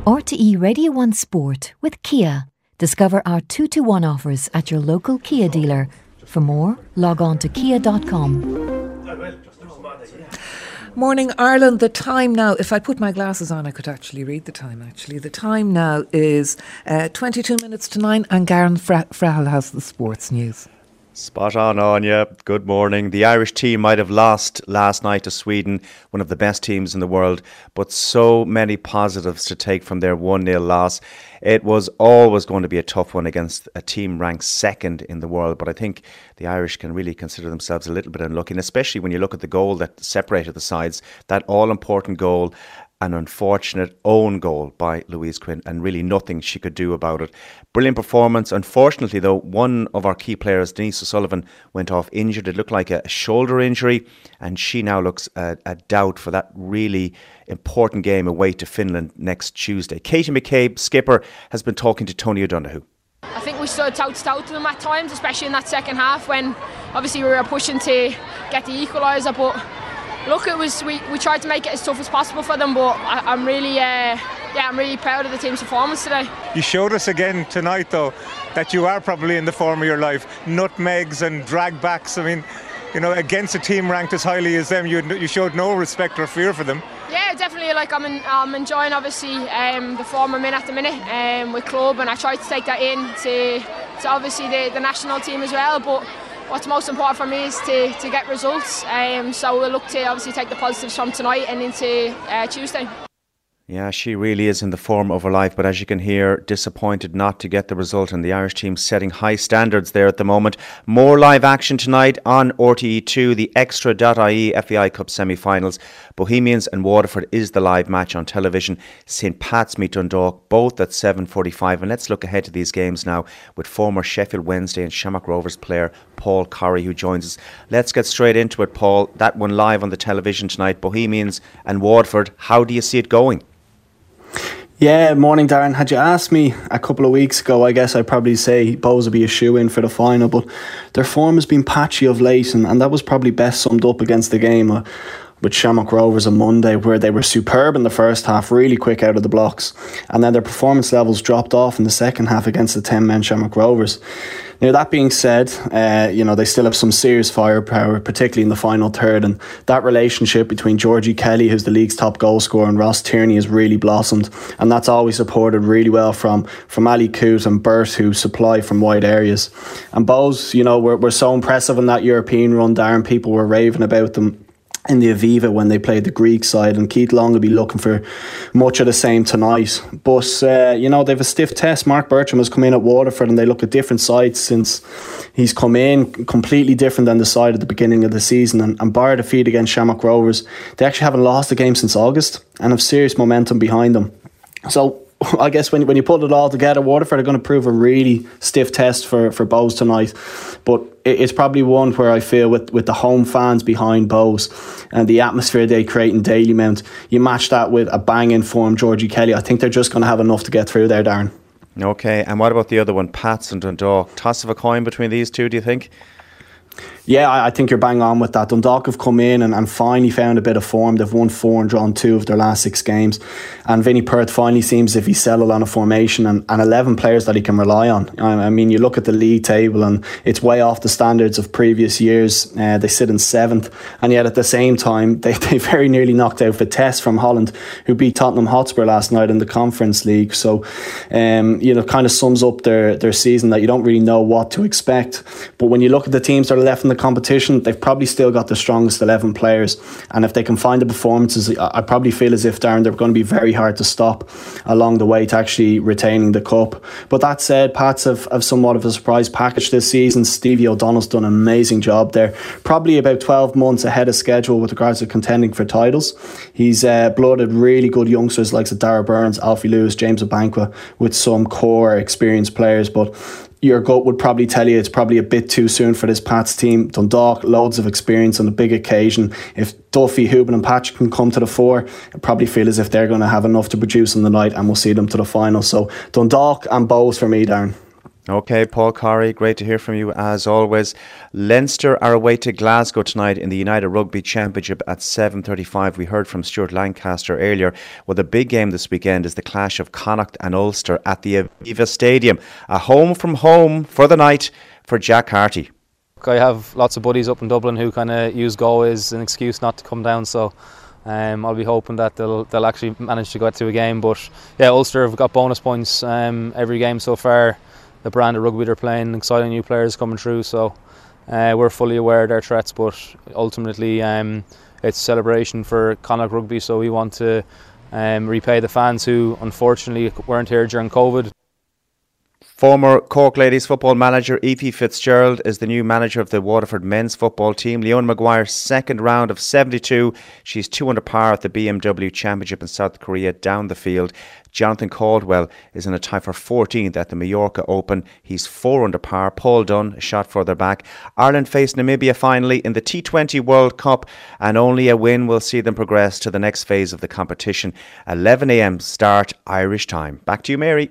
RTE Radio 1 Sport with Kia. Discover our 2-to-1 offers at your local Kia dealer. For more, log on to kia.com. Morning Ireland, the time now, if I put my glasses on I could actually read the time actually. The time now is 22 minutes to 9 and Garen Frahel has the sports news. Spot on, Anya. Good morning. The Irish team might have lost last night to Sweden, one of the best teams in the world, but so many positives to take from their 1-0 loss. It was always going to be a tough one against a team ranked second in the world, but I think the Irish can really consider themselves a little bit unlucky, and especially when you look at the goal that separated the sides, that all-important goal. An unfortunate own goal by Louise Quinn, and really nothing she could do about it. Brilliant performance. Unfortunately, though, one of our key players, Denise O'Sullivan, went off injured. It looked like a shoulder injury, and she now looks a doubt for that really important game away to Finland next Tuesday. Katie McCabe, skipper, has been talking to Tony O'Donoghue. I think we stood toe-to-toe to them at times, especially in that second half when obviously we were pushing to get the equaliser, but look, it was we tried to make it as tough as possible for them, but I'm really proud of the team's performance today. You showed us again tonight, though, that you are probably in the form of your life. Nutmegs and drag backs. I mean, you know, against a team ranked as highly as them, you showed no respect or fear for them. Yeah, definitely. Like I'm enjoying obviously the form I'm in at the minute with club, and I tried to take that in to obviously the national team as well, but what's most important for me is to get results, so we'll look to obviously take the positives from tonight and into Tuesday. Yeah, she really is in the form of her life, but as you can hear, disappointed not to get the result, and the Irish team setting high standards there at the moment. More live action tonight on RTE2, the Extra.ie FAI Cup semi-finals. Bohemians and Waterford is the live match on television. St Pat's meet Dundalk, both at 7:45. And let's look ahead to these games now with former Sheffield Wednesday and Shamrock Rovers player Paul Corry, who joins us. Let's get straight into it, Paul. That one live on the television tonight, Bohemians and Waterford. How do you see it going? Yeah, morning Darren. Had you asked me a couple of weeks ago, I guess I'd probably say Bohs would be a shoe-in for the final, but their form has been patchy of late, and that was probably best summed up against the game with Shamrock Rovers on Monday, where they were superb in the first half, really quick out of the blocks, and then their performance levels dropped off in the second half against the 10-men Shamrock Rovers. Now, that being said, they still have some serious firepower, particularly in the final third, and that relationship between Georgie Kelly, who's the league's top goal scorer, and Ross Tierney has really blossomed, and that's always supported really well from Ali Coote and Bert, who supply from wide areas. And Bohs, were so impressive in that European run, Darren. People were raving about them in the Aviva when they played the Greek side, and Keith Long will be looking for much of the same tonight. But they've a stiff test. Mark Bertram has come in at Waterford, and they look at different sides since he's come in, completely different than the side at the beginning of the season, and bar defeat against Shamrock Rovers, they actually haven't lost a game since August and have serious momentum behind them. So I guess when you put it all together, Waterford are going to prove a really stiff test for Bohs tonight. But it's probably one where I feel with the home fans behind Bohs and the atmosphere they create in Dalymount, you match that with a bang-in form Georgie Kelly, I think they're just going to have enough to get through there, Darren. Okay, and what about the other one, Pats and Dundalk? Toss of a coin between these two, do you think? Yeah, I think you're bang on with that. Dundalk have come in and finally found a bit of form. They've won 4 and drawn 2 of their last 6 games. And Vinnie Perth finally seems as if he's settled on a formation and 11 players that he can rely on. I mean, you look at the league table and it's way off the standards of previous years. They sit in 7th. And yet at the same time, they very nearly knocked out Vitesse from Holland, who beat Tottenham Hotspur last night in the Conference League. So, kind of sums up their season that you don't really know what to expect. But when you look at the teams that are left in the competition, they've probably still got the strongest 11 players, and if they can find the performances, I probably feel as if, Darren, they're going to be very hard to stop along the way to actually retaining the cup. But that said, Pats have somewhat of a surprise package this season. Stevie O'Donnell's done an amazing job there, probably about 12 months ahead of schedule with regards to contending for titles. He's blooded really good youngsters like Dara Burns, Alfie Lewis, James Obankwa, with some core experienced players, but your gut would probably tell you it's probably a bit too soon for this Pats team. Dundalk, loads of experience on a big occasion. If Duffy, Houben and Patrick can come to the fore, I probably feel as if they're going to have enough to produce on the night, and we'll see them to the final. So Dundalk and Bohs for me, Darren. Okay, Paul Corry, great to hear from you as always. Leinster are away to Glasgow tonight in the United Rugby Championship at 7:35. We heard from Stuart Lancaster earlier. Well, the big game this weekend is the clash of Connacht and Ulster at the Aviva Stadium. A home from home for the night for Jack Harty. I have lots of buddies up in Dublin who kind of use Go as an excuse not to come down, so I'll be hoping that they'll actually manage to get to a game. But yeah, Ulster have got bonus points every game so far. The brand of rugby they're playing, exciting new players coming through, so we're fully aware of their threats, but ultimately it's a celebration for Connacht Rugby, so we want to repay the fans who unfortunately weren't here during COVID. Former Cork Ladies football manager Aoife Fitzgerald is the new manager of the Waterford men's football team. Leona Maguire's second round of 72. She's 2 under par at the BMW Championship in South Korea down the field. Jonathan Caldwell is in a tie for 14th at the Mallorca Open. He's 4 under par. Paul Dunn a shot further back. Ireland face Namibia finally in the T20 World Cup, and only a win will see them progress to the next phase of the competition. 11 a.m. start Irish time. Back to you, Mary.